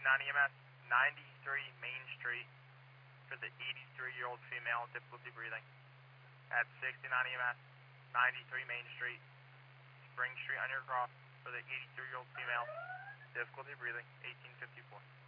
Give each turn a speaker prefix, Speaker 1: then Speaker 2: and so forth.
Speaker 1: EMS, 93 Main Street for the 83-year-old female, difficulty breathing. At 69 EMS, 93 Main Street, Spring Street, Undercroft for the 83-year-old female, difficulty breathing, 1854.